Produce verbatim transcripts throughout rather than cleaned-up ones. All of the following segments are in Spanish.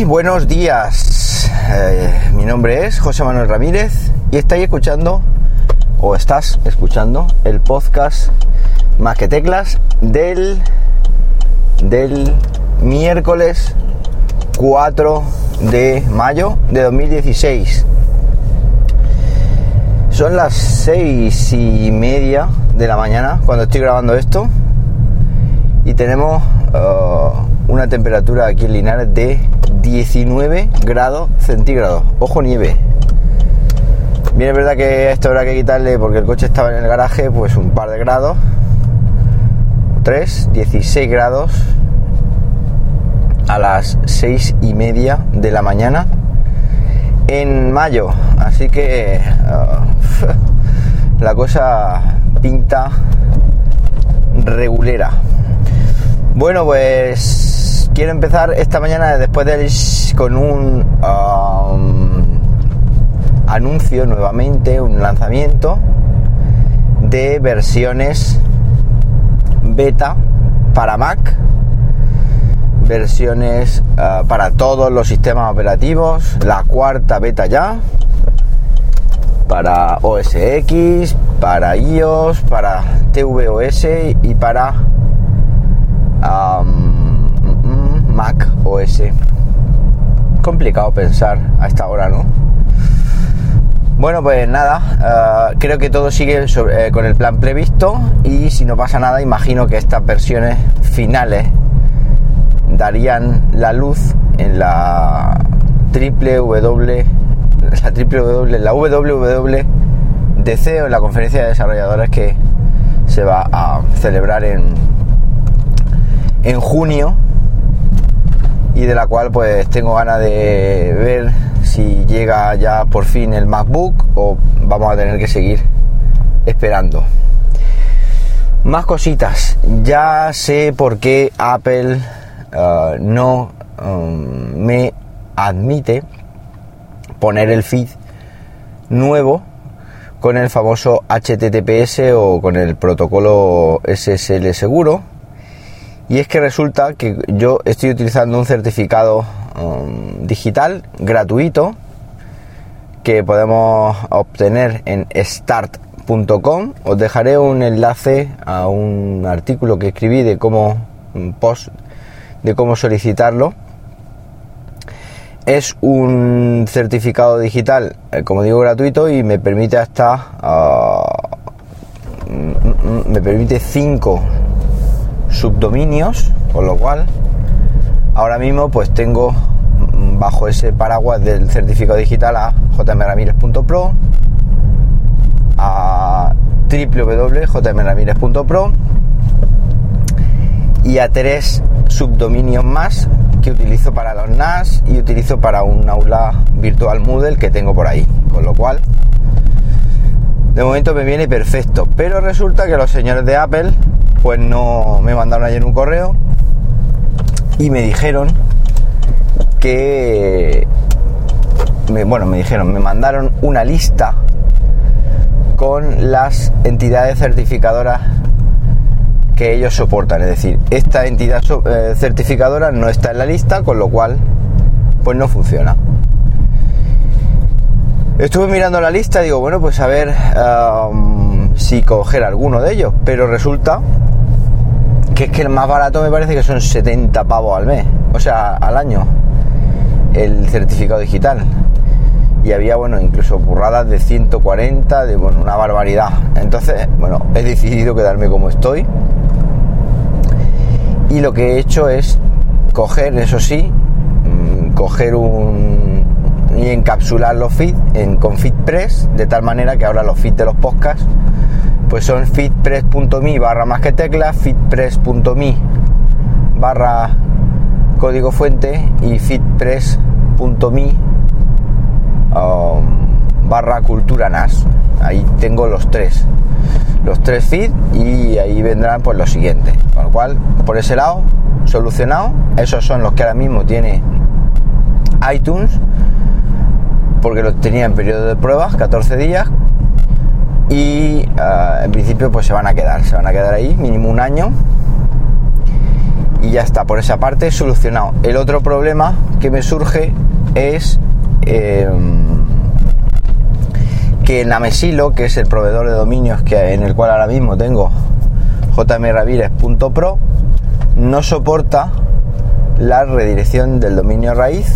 buenos días. Eh, mi nombre es José Manuel Ramírez y estáis escuchando, o estás escuchando, el podcast Más que Teclas del, del miércoles cuatro de mayo de dos mil dieciséis. Son las seis y media de la mañana cuando estoy grabando esto y tenemos uh, una temperatura aquí en Linares de diecinueve grados centígrados. Ojo, nieve. Bien, es verdad que a esta hora hay que quitarle, porque el coche estaba en el garaje, pues un par de grados. tres, dieciséis grados a las seis y media de la mañana en mayo. Así que uh, la cosa pinta regulera. Bueno, pues quiero empezar esta mañana después del con un um, anuncio nuevamente, un lanzamiento de versiones beta para Mac, versiones uh, para todos los sistemas operativos, la cuarta beta ya, para O S X, para iOS, para tvOS y para um, Mac O S. Complicado pensar a esta hora, ¿no? Bueno, pues nada, uh, creo que todo sigue sobre, eh, con el plan previsto, y si no pasa nada, imagino que estas versiones finales darían la luz en la triple W, la triple W, la W W D C, o en la conferencia de desarrolladores que se va a celebrar en, en junio, y de la cual pues tengo ganas de ver si llega ya por fin el MacBook o vamos a tener que seguir esperando. Más cositas. Ya sé por qué Apple uh, no um, me admite poner el feed nuevo con el famoso H T T P S o con el protocolo S S L seguro. Y es que resulta que yo estoy utilizando un certificado um, digital gratuito que podemos obtener en start punto com. Os dejaré un enlace a un artículo que escribí de cómo un post de cómo solicitarlo. Es un certificado digital, eh, como digo, gratuito, y me permite hasta uh, me permite cinco subdominios, con lo cual ahora mismo pues tengo bajo ese paraguas del certificado digital a j m ramírez punto pro, a w w w punto j m ramírez punto pro y a tres subdominios más que utilizo para los N A S y utilizo para un aula virtual Moodle que tengo por ahí, con lo cual de momento me viene perfecto. Pero resulta que los señores de Apple pues no me mandaron ayer un correo y me dijeron que me, bueno, me dijeron, me mandaron una lista con las entidades certificadoras que ellos soportan. Es decir, esta entidad so, eh, certificadora no está en la lista, con lo cual pues no funciona. Estuve mirando la lista y digo, bueno, pues a ver um, si coger alguno de ellos, pero resulta que es que el más barato me parece que son setenta pavos al mes, o sea, al año, el certificado digital. Y había, bueno, incluso burradas de ciento cuarenta, de, bueno, una barbaridad. Entonces, bueno, he decidido quedarme como estoy. Y lo que he hecho es coger, eso sí, mmm, coger un... y encapsular los feeds en, con FeedPress, de tal manera que ahora los feeds de los podcasts pues son feedpress punto me barra más que teclas, feedpress punto me barra código fuente y feedpress punto me um, barra cultura N A S. Ahí tengo los tres los tres feeds y ahí vendrán pues los siguientes, con lo cual por ese lado solucionado. Esos son los que ahora mismo tiene iTunes, porque los tenía en periodo de pruebas, catorce días, y uh, en principio pues se van a quedar, se van a quedar ahí mínimo un año. y ya está, por esa parte solucionado. El otro problema que me surge es eh, que Namesilo, que es el proveedor de dominios que, en el cual ahora mismo tengo j m ramírez punto pro, no soporta la redirección del dominio raíz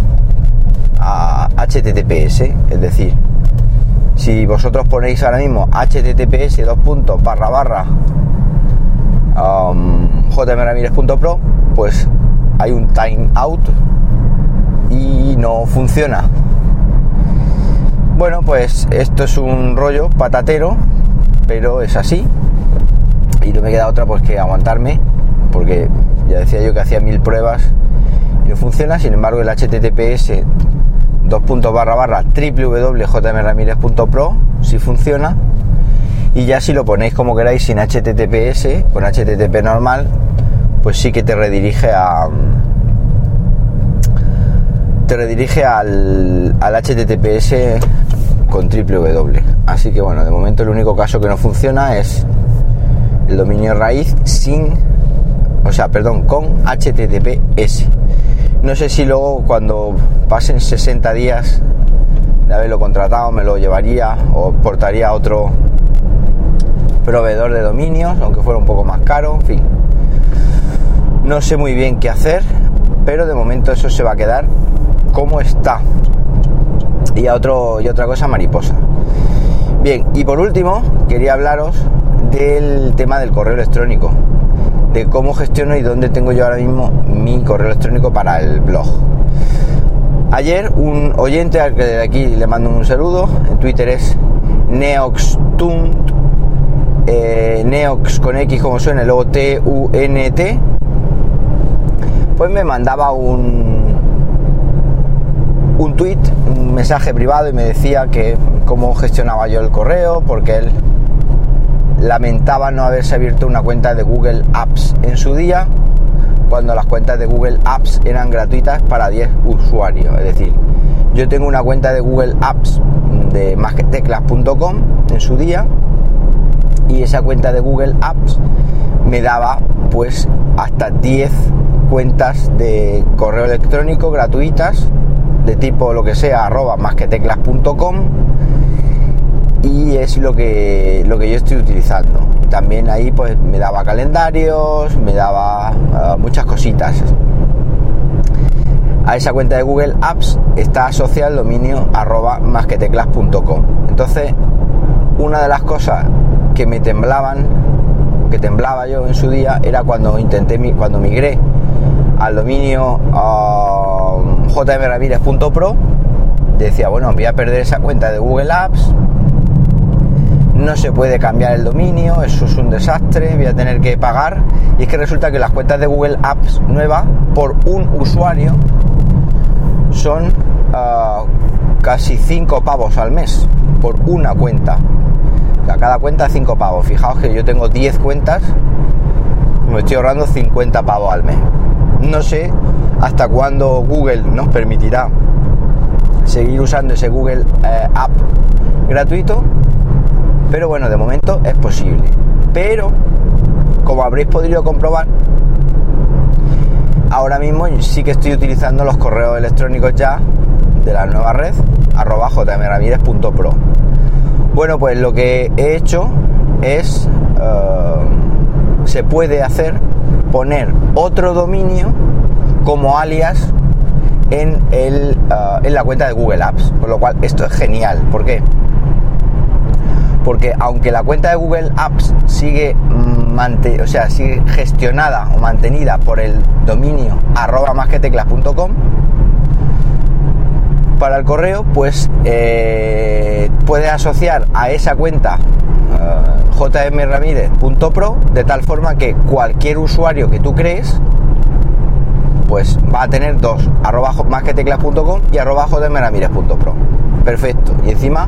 a H T T P S. Es decir, si vosotros ponéis ahora mismo H T T P S dos puntos barra barra um, j m ramírez punto pro, pues hay un time out y no funciona. Bueno, pues esto es un rollo patatero, pero es así y no me queda otra pues que aguantarme, porque ya decía yo que hacía mil pruebas y no funciona. Sin embargo, el H T T P S dos puntos barra barra www punto j m ramírez punto pro sí funciona, y ya si lo ponéis como queráis sin H T T P S, con H T T P normal, pues sí que te redirige a te redirige al, al H T T P S con www. Así que bueno, de momento el único caso que no funciona es el dominio raíz sin, o sea, perdón, con H T T P S. No sé si luego cuando pasen sesenta días de haberlo contratado me lo llevaría o portaría a otro proveedor de dominios, aunque fuera un poco más caro, en fin. No sé muy bien qué hacer, pero de momento eso se va a quedar como está. Y a otro y otra cosa mariposa. Bien, y por último quería hablaros del tema del correo electrónico, de cómo gestiono y dónde tengo yo ahora mismo mi correo electrónico para el blog. Ayer un oyente al que de aquí le mando un saludo, en Twitter es neoxtunt, eh, neox con X como suena, luego T U N T, pues me mandaba un un tweet, un mensaje privado, y me decía que cómo gestionaba yo el correo, porque él lamentaba no haberse abierto una cuenta de Google Apps en su día, cuando las cuentas de Google Apps eran gratuitas para diez usuarios. Es decir, yo tengo una cuenta de Google Apps de más que teclas punto com en su día, y esa cuenta de Google Apps me daba pues hasta diez cuentas de correo electrónico gratuitas de tipo lo que sea arroba más que teclas punto com, y es lo que lo que yo estoy utilizando. También ahí pues me daba calendarios, me daba uh, muchas cositas. A esa cuenta de Google Apps está asociado el dominio arroba más que teclas punto com. Entonces, una de las cosas que me temblaban, que temblaba yo en su día, era cuando intenté cuando migré al dominio uh, j m ramírez punto pro. Decía, bueno, voy a perder esa cuenta de Google Apps, no se puede cambiar el dominio, eso es un desastre, voy a tener que pagar. Y es que resulta que las cuentas de Google Apps nuevas por un usuario son uh, casi cinco pavos al mes por una cuenta. O sea, cada cuenta cinco pavos. Fijaos que yo tengo diez cuentas, me estoy ahorrando cincuenta pavos al mes. No sé hasta cuándo Google nos permitirá seguir usando ese Google eh, App gratuito, pero bueno, de momento es posible. Pero, como habréis podido comprobar, ahora mismo sí que estoy utilizando los correos electrónicos ya de la nueva red, arroba j m ramírez punto pro. Bueno, pues lo que he hecho es, uh, se puede hacer poner otro dominio como alias en, el, uh, en la cuenta de Google Apps, con lo cual esto es genial. ¿Por qué? Porque aunque la cuenta de Google Apps sigue, mante- o sea, sigue gestionada o mantenida por el dominio arroba más que teclas punto com, para el correo, pues eh, puedes asociar a esa cuenta uh, j m ramírez punto pro, de tal forma que cualquier usuario que tú crees pues va a tener dos, arroba más que teclas punto com y arroba j m ramírez punto pro. Perfecto. Y encima,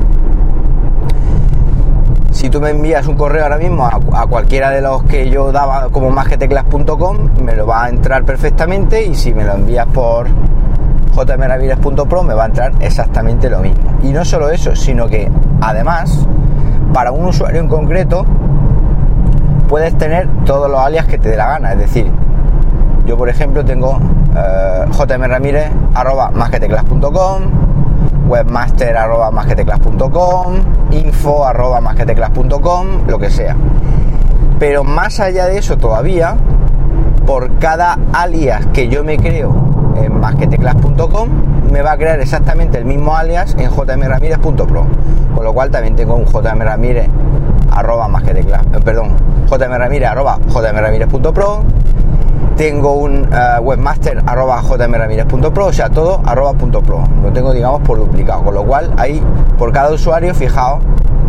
si tú me envías un correo ahora mismo a, a cualquiera de los que yo daba como más que teclas punto com, me lo va a entrar perfectamente, y si me lo envías por j m ramírez punto pro me va a entrar exactamente lo mismo. Y no solo eso, sino que además, para un usuario en concreto puedes tener todos los alias que te dé la gana. Es decir, Yo, por ejemplo, tengo eh, jmramírez arroba masqueteclas punto com, webmaster arroba masqueteclas punto com, info arroba masqueteclas punto com, lo que sea. Pero más allá de eso todavía, por cada alias que yo me creo en masqueteclas punto com, me va a crear exactamente el mismo alias en jmramírez punto pro. Con lo cual también tengo un jmramírez arroba masqueteclas, eh, perdón, jmramírez arroba jmramírez punto pro. Tengo un uh, webmaster arroba jmramírez punto pro, o sea, todo arroba punto pro. Lo tengo, digamos, por duplicado. Con lo cual, ahí, por cada usuario, fijaos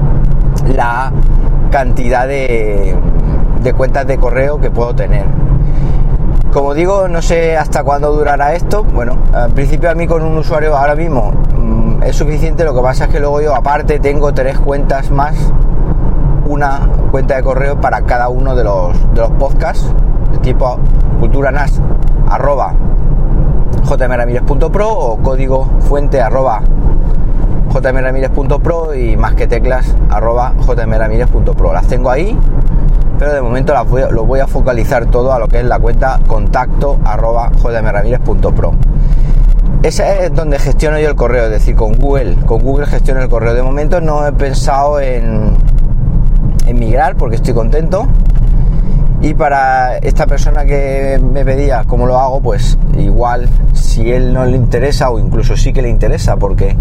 la cantidad de, de cuentas de correo que puedo tener. Como digo, no sé hasta cuándo durará esto. Bueno, al principio a mí con un usuario ahora mismo mmm, es suficiente. Lo que pasa es que luego yo, aparte, tengo tres cuentas más. Una cuenta de correo para cada uno de los, de los podcasts, de tipo culturanas arroba jmramírez punto pro o código fuente arroba jmramírez punto pro y masqueteclas arroba jmramírez punto pro. Las tengo ahí, pero de momento las voy, lo voy a focalizar todo a lo que es la cuenta contacto arroba jmramírez punto pro. Esa es donde gestiono yo el correo, es decir, con Google, con Google gestiono el correo. De momento no he pensado en, en migrar porque estoy contento. Y para esta persona que me pedía cómo lo hago, pues igual si él no le interesa o incluso sí que le interesa, porque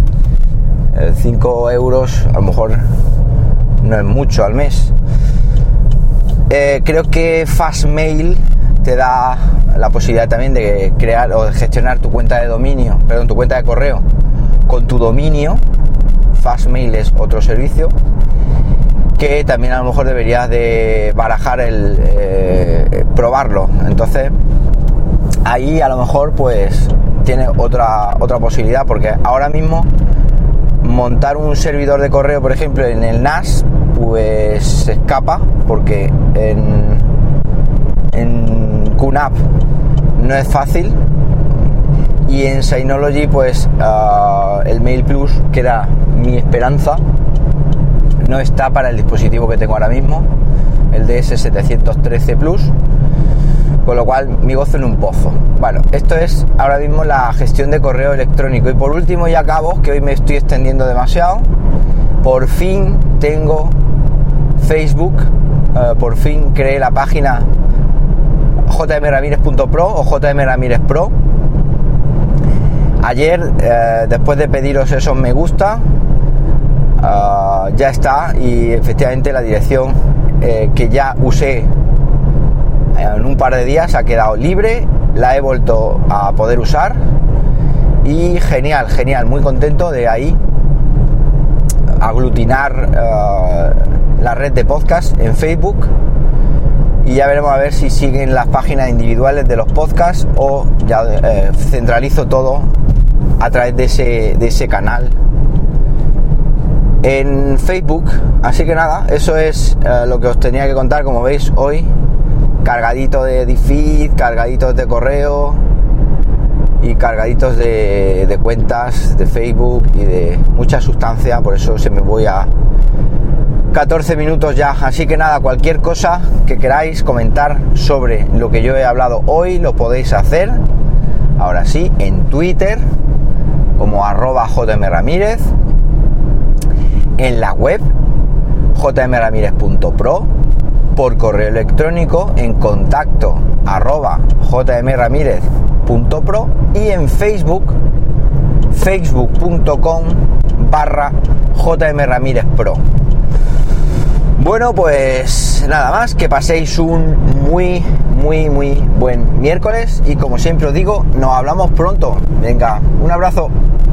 cinco euros a lo mejor no es mucho al mes. Eh, creo que Fastmail te da la posibilidad también de crear o de gestionar tu cuenta de dominio, perdón, tu cuenta de correo con tu dominio. Fastmail es otro servicio que también a lo mejor deberías de barajar el eh, probarlo. Entonces ahí a lo mejor pues tiene otra otra posibilidad, porque ahora mismo montar un servidor de correo, por ejemplo, en el N A S, pues se escapa, porque en en Q N A P no es fácil, y en Synology pues uh, el Mail Plus, que era mi esperanza, no está para el dispositivo que tengo ahora mismo, el D S setecientos trece Plus, con lo cual mi gozo en un pozo. Bueno, esto es ahora mismo la gestión de correo electrónico. Y por último y acabo, que hoy me estoy extendiendo demasiado, por fin tengo Facebook, uh, por fin creé la página jmramírez punto pro o jmramírez pro. Ayer, uh, después de pediros esos me gusta, Uh, ya está, y efectivamente la dirección eh, que ya usé en un par de días ha quedado libre, la he vuelto a poder usar y genial, genial, muy contento de ahí aglutinar uh, la red de podcast en Facebook, y ya veremos a ver si siguen las páginas individuales de los podcasts o ya eh, centralizo todo a través de ese, de ese canal en Facebook. Así que nada, eso es eh, lo que os tenía que contar. Como veis, hoy cargadito de feed, cargaditos de correo y cargaditos de, de cuentas de Facebook y de mucha sustancia. Por eso se me voy a catorce minutos ya. Así que nada, cualquier cosa que queráis comentar sobre lo que yo he hablado hoy lo podéis hacer ahora sí en Twitter como arroba jmramírez, en la web jmramírez punto pro, por correo electrónico en contacto arroba jmramírez punto pro y en Facebook facebook punto com barra jmramírez pro. Bueno, pues nada más, que paséis un muy muy muy buen miércoles y como siempre os digo, nos hablamos pronto. Venga, un abrazo.